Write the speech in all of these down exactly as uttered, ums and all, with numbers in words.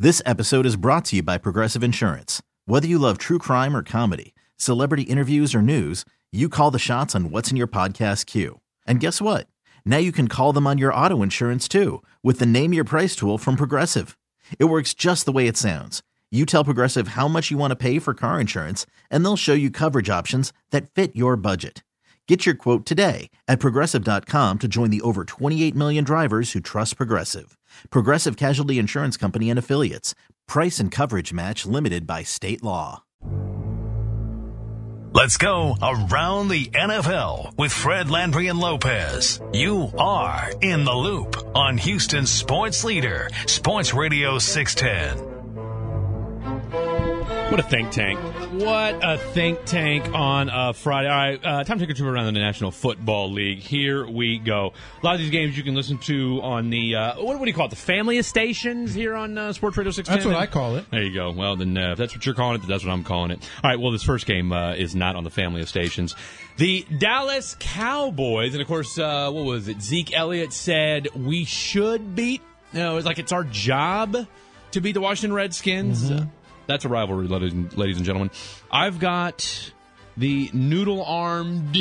This episode is brought to you by Progressive Insurance. Whether you love true crime or comedy, celebrity interviews or news, you call the shots on what's in your podcast queue. And guess what? Now you can call them on your auto insurance too with the Name Your Price tool from Progressive. It works just the way it sounds. You tell Progressive how much you want to pay for car insurance, and they'll show you coverage options that fit your budget. Get your quote today at Progressive dot com to join the over twenty-eight million drivers who trust Progressive. Progressive Casualty Insurance Company and Affiliates. Price and coverage match limited by state law. Let's go around the N F L with Fred Landry and Lopez. You are in the loop on Houston's sports leader, Sports Radio six ten. What a think tank. What a think tank on a Friday. All right, uh, time to take a trip around the National Football League. Here we go. A lot of these games you can listen to on the, uh, what, what do you call it, the family of stations here on uh, Sports Radio six ten? That's what I call it. There you go. Well, then uh, if that's what you're calling it, then that's what I'm calling it. All right, well, this first game uh, is not on the family of stations. The Dallas Cowboys, and of course, uh, what was it? Zeke Elliott said we should beat, you know, it's like it's our job to beat the Washington Redskins. Mm-hmm. That's a rivalry, ladies and gentlemen. I've got the noodle-armed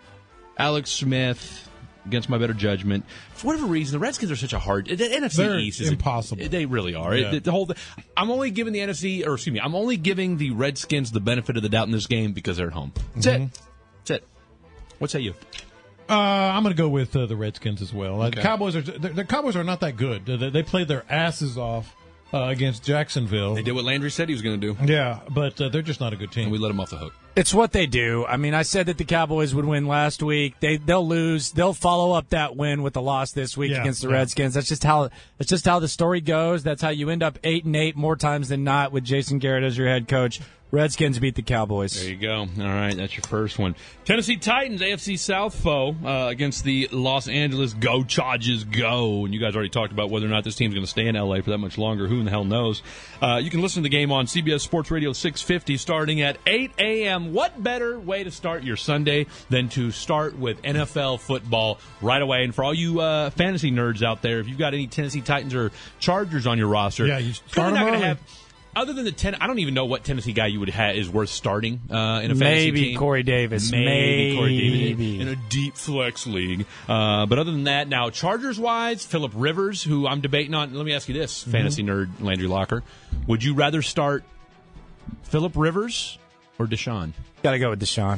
Alex Smith against my better judgment. For whatever reason, the Redskins are such a hard. The N F C They're East is impossible. A, they really are. Yeah. It, the whole. I'm only giving the N F C, or excuse me, I'm only giving the Redskins the benefit of the doubt in this game because they're at home. That's Mm-hmm. it. That's it. What say you? Uh, I'm going to go with uh, the Redskins as well. Uh, Okay. The Cowboys are the, the Cowboys are not that good. They, they played their asses off uh, against Jacksonville. They did what Landry said he was going to do, Yeah, but uh, they're just not a good team. and we let him off the hook. It's what they do. I mean, I said that the Cowboys would win last week. They they'll lose. They'll follow up that win with a loss this week Yeah, against the yeah. Redskins. That's just how that's just how the story goes. That's how you end up eight and eight more times than not with Jason Garrett as your head coach. Redskins beat the Cowboys. There you go. All right, that's your first one. Tennessee Titans, A F C South foe uh, against the Los Angeles Go Chargers Go. And you guys already talked about whether or not this team's going to stay in L A for that much longer. Who in the hell knows? Uh, you can listen to the game on C B S Sports Radio six fifty starting at eight a.m. What better way to start your Sunday than to start with N F L football right away? And for all you uh, fantasy nerds out there, if you've got any Tennessee Titans or Chargers on your roster, Yeah, you start probably not them going to early. have. Other than the ten, I don't even know what Tennessee guy you would have is worth starting uh, in a fantasy Maybe team. Corey Davis. Maybe, Maybe. Corey Davis in a deep flex league. Uh, but other than that, now Chargers wise, Phillip Rivers, who I'm debating on. Let me ask you this, Mm-hmm. fantasy nerd Landry Locker: would you rather start Phillip Rivers or Deshaun? Got to go with Deshaun.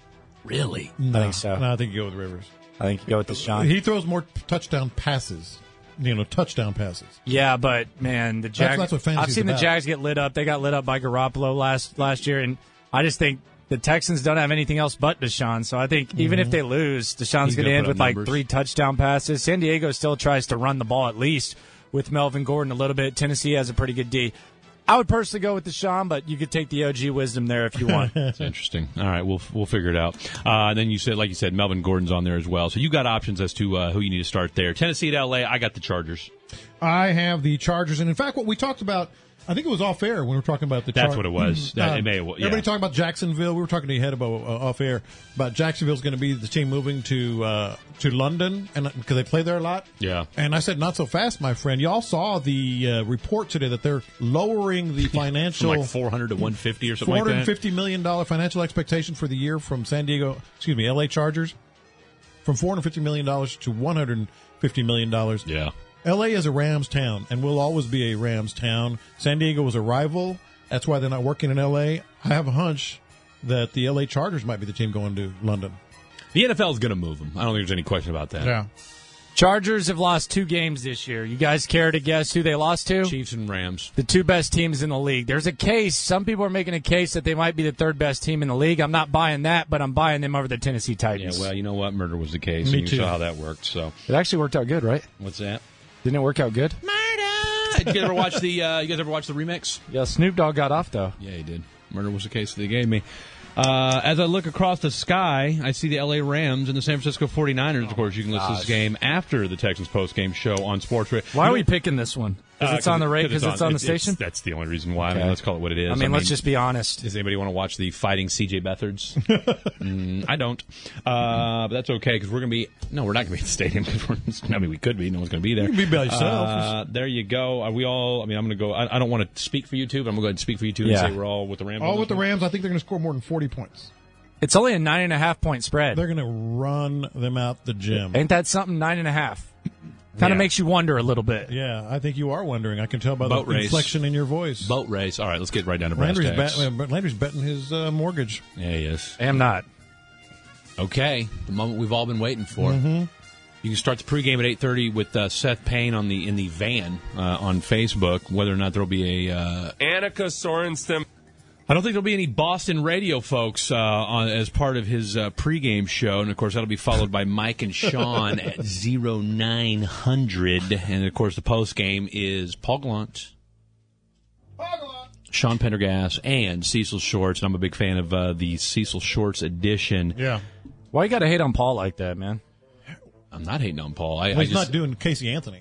Really? No, I think so. No, I think you go with Rivers. I think you go with Deshaun. He throws more touchdown passes. You know, touchdown passes. Yeah, but man, the Jags. that's what fantasy's I've seen about. the Jags get lit up. They got lit up by Garoppolo last last year, and I just think the Texans don't have anything else but Deshaun. So I think even if they lose, Deshaun's He's going gonna to end put up with like numbers. three touchdown passes. San Diego still tries to run the ball at least with Melvin Gordon a little bit. Tennessee has a pretty good D. I would personally go with Deshaun, but you could take the O G wisdom there if you want. That's interesting. All right, we'll we'll figure it out. Uh, and then you said, like you said, Melvin Gordon's on there as well. So you got options as to uh, who you need to start there. Tennessee to L A. I got the Chargers. I have the Chargers, and in fact, what we talked about, I think it was off air when we were talking about the. That's Char- what it was. That- it may- yeah. Everybody talking about Jacksonville. We were talking to you ahead about uh, off air about Jacksonville's going to be the team moving to uh, to London, and because they play there a lot. Yeah. And I said, not so fast, my friend. Y'all saw the uh, report today that they're lowering the financial From like four hundred to one fifty or something four like hundred that. fifty million dollar financial expectation for the year from San Diego, excuse me, L A Chargers, from four hundred fifty million dollars to one hundred fifty million dollars. Yeah. L A is a Rams town and will always be a Rams town. San Diego was a rival. That's why they're not working in L A. I have a hunch that the L A Chargers might be the team going to London. The N F L is going to move them. I don't think there's any question about that. Yeah. Chargers have lost two games this year. You guys care to guess who they lost to? Chiefs and Rams. The two best teams in the league. There's a case. Some people are making a case that they might be the third best team in the league. I'm not buying that, but I'm buying them over the Tennessee Yeah, Titans. well, you know what? Murder was the case. Me and you too. saw how that worked. So, It actually worked out good, right? what's that? Didn't it work out good? Murder! Did you ever watch the? Uh, you guys ever watch the remix? Yeah, Snoop Dogg got off, though. Yeah, he did. Murder was the case that they gave me. Uh, as I look across the sky, I see the L A Rams and the San Francisco forty-niners. Of course, you can listen to this game after the Texans post-game show on Sports Radio. Why are we picking this one? Because it's on the rate, because it's on the station? That's the only reason why. I mean, let's call it what it is. I mean, let's just be honest. Does anybody want to watch the fighting C J Beathards? mm, I don't. Uh, but that's okay, because we're going to be... No, we're not going to be at the stadium. Cause we're, I mean, we could be. No one's going to be there. You can be by yourself. Uh, there you go. Are we all... I mean, I'm going to go... I, I don't want to speak for you two, but I'm going to go ahead and speak for you two Yeah. and say we're all with the Rams. All with the Rams. I think they're going to score more than forty points. It's only a nine and a half point spread. They're going to run them out the gym. Ain't that something? Nine and a half. Kind of Yeah. makes you wonder a little bit. Yeah, I think you are wondering. I can tell by Boat the race. inflection in your voice. Boat race. All right, let's get right down to brass Landry's, tacks. bet, uh, Landry's betting his uh, mortgage. Yeah, he is. Am not. Okay, the moment we've all been waiting for. Mm-hmm. You can start the pregame at eight thirty with uh, Seth Payne on the in the van uh, on Facebook. Whether or not there'll be a uh, Annika Sorensen. I don't think there'll be any Boston radio folks uh, on, as part of his uh, pregame show, and of course that'll be followed by Mike and Sean at zero nine hundred, and of course the postgame is Paul Gallant, Sean Pendergast, and Cecil Shorts. And I'm a big fan of uh, the Cecil Shorts edition. Yeah. Why you got to hate on Paul like that, man? I'm not hating on Paul. I, Well, I he's just, not doing Casey Anthony.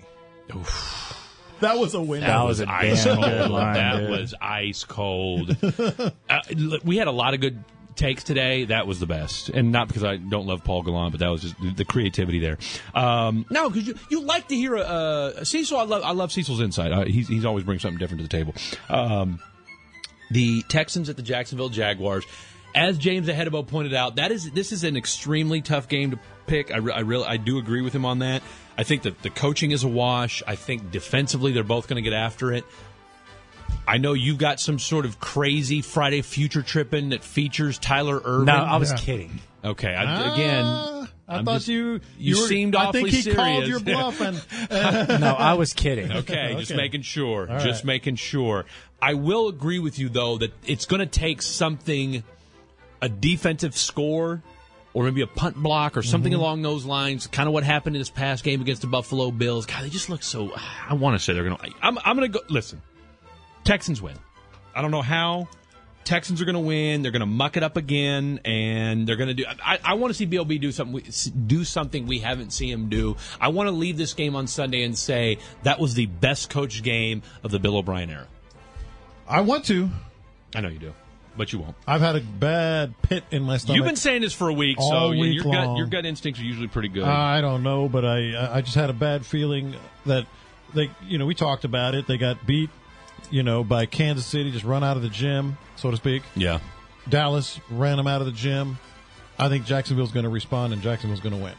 That was a win. That was a ice damn cold. good line, That dude. was ice cold. uh, look, we had a lot of good takes today. That was the best, and not because I don't love Paul Gallant, but that was just the creativity there. Um, no, because you, you like to hear a, uh, Cecil. I love I love Cecil's insight. Uh, he's he's always brings something different to the table. Um, the Texans at the Jacksonville Jaguars. As James Ahedebo pointed out, that is this is an extremely tough game to pick. I, re- I really I do agree with him on that. I think that the coaching is a wash. I think defensively they're both going to get after it. I know you've got some sort of crazy Friday future tripping that featers Tyler Irvin. No, I was Yeah. kidding. Okay, I, again, Ah, I I'm thought just- you. you were, seemed I awfully think he serious. called your bluff, and No, I was kidding. Okay, just Okay. making sure. All Just right. making sure. I will agree with you, though, that it's going to take something, a defensive score, or maybe a punt block, or something Mm-hmm. along those lines. Kind of what happened in this past game against the Buffalo Bills. God, they just look so. I want to say they're going to. I'm, I'm going to go. Listen, Texans win. I don't know how. Texans are going to win. They're going to muck it up again, and they're going to do. I, I want to see B L B do something. we- Do something we haven't seen him do. I want to leave this game on Sunday and say that was the best coached game of the Bill O'Brien era. I want to. I know you do, but you won't. I've had a bad pit in my stomach. You've been saying this for a week, so All week your gut long. your gut instincts are usually pretty good. I don't know, but I I just had a bad feeling that they, you know, we talked about it. They got beat, you know, by Kansas City, just run out of the gym, so to speak. yeah. Dallas ran them out of the gym. I think Jacksonville's going to respond, and Jacksonville's going to win.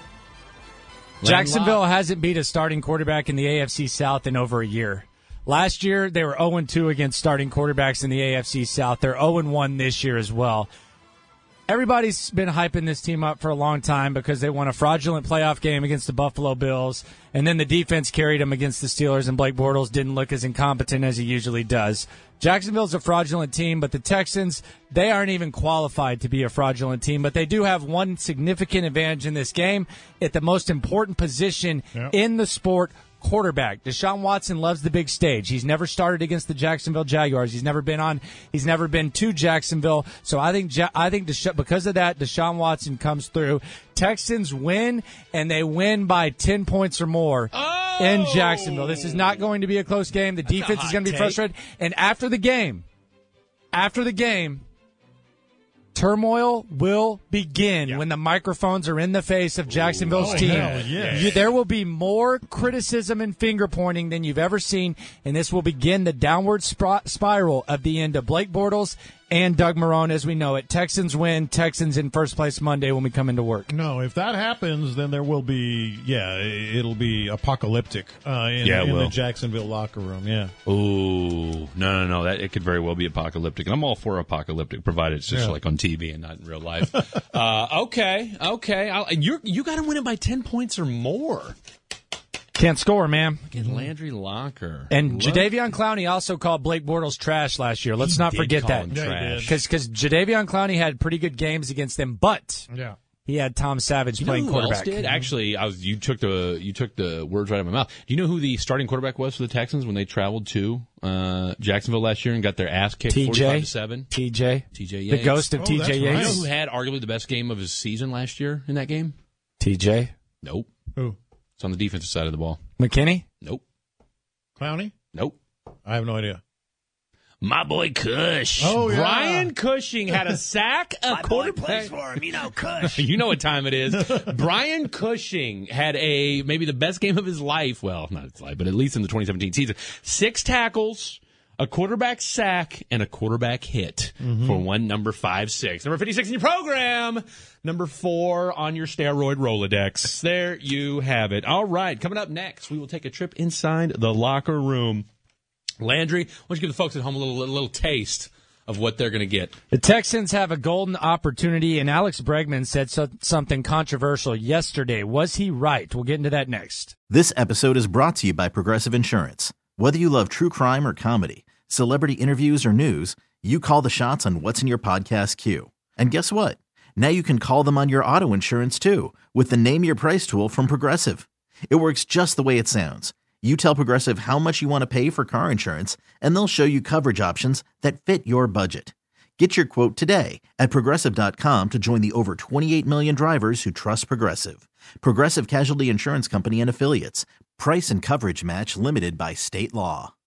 Jacksonville hasn't beat a starting quarterback in the A F C South in over a year. Last year, they were oh and two against starting quarterbacks in the A F C South. They're oh and one this year as well. Everybody's been hyping this team up for a long time because they won a fraudulent playoff game against the Buffalo Bills, and then the defense carried them against the Steelers, and Blake Bortles didn't look as incompetent as he usually does. Jacksonville's a fraudulent team, but the Texans, they aren't even qualified to be a fraudulent team, but they do have one significant advantage in this game at the most important position Yep. in the sport, quarterback. Deshaun Watson loves the big stage. He's never started against the Jacksonville Jaguars. He's never been on. He's never been to Jacksonville. So I think Ja- I think Desha- because of that, Deshaun Watson comes through. Texans win, and they win by ten points or more in Jacksonville. This is not going to be a close game. The defense is hot going to be take. frustrated. And after the game, after the game, turmoil will begin when the microphones are in the face of Jacksonville's Oh, team. hell yes. You- there will be more criticism and finger pointing than you've ever seen, and this will begin the downward sp- spiral of the end of Blake Bortles and Doug Marrone as we know it. Texans win. Texans in first place Monday when we come into work. No, if that happens, then there will be, yeah, it'll be apocalyptic uh, in, Yeah, it in the will. Jacksonville locker room. Yeah. Ooh, no, no, no. That it could very well be apocalyptic, and I'm all for apocalyptic, provided it's just Yeah. like on T V and not in real life. uh, okay, okay. I'll, and you're you got to win it by ten points or more. Can't score, man. Get Landry Locker And Look- Jadeveon Clowney also called Blake Bortles trash last year. Let's He not did forget call that. him Yeah, he trash. did. Because because Jadeveon Clowney had pretty good games against them, but Yeah. he had Tom Savage You know playing who quarterback. else did? Actually, I was. You took the you took the words right out of my mouth. Do you know who the starting quarterback was for the Texans when they traveled to uh, Jacksonville last year and got their ass kicked T J forty-five to seven? T J, T J the Yates. ghost of Oh, T that's J right. You know Yates. who had arguably the best game of his season last year in that game? T J Nope. Who? It's on the defensive side of the ball. McKinney. Nope. Clowney? Nope. I have no idea. My boy Cush. Oh, yeah. Brian Cushing had a sack. A My boy quarterback. plays for him, you know, Cush. You know what time it is. Brian Cushing had a maybe the best game of his life. Well, not his life, but at least in the twenty seventeen season. Six tackles, a quarterback sack, and a quarterback hit mm-hmm. for one number five six. Number fifty-six in your program. Number four on your steroid Rolodex. There you have it. All right, coming up next, we will take a trip inside the locker room. Landry, why don't you give the folks at home a little, a little taste of what they're going to get? The Texans have a golden opportunity, and Alex Bregman said so, something controversial yesterday. Was he right? We'll get into that next. This episode is brought to you by Progressive Insurance. Whether you love true crime or comedy, celebrity interviews or news, you call the shots on what's in your podcast queue. And guess what? Now you can call them on your auto insurance too with the Name Your Price tool from Progressive. It works just the way it sounds. You tell Progressive how much you want to pay for car insurance, and they'll show you coverage options that fit your budget. Get your quote today at Progressive dot com to join the over twenty-eight million drivers who trust Progressive. Progressive Casualty Insurance Company and Affiliates. Price and coverage match limited by state law.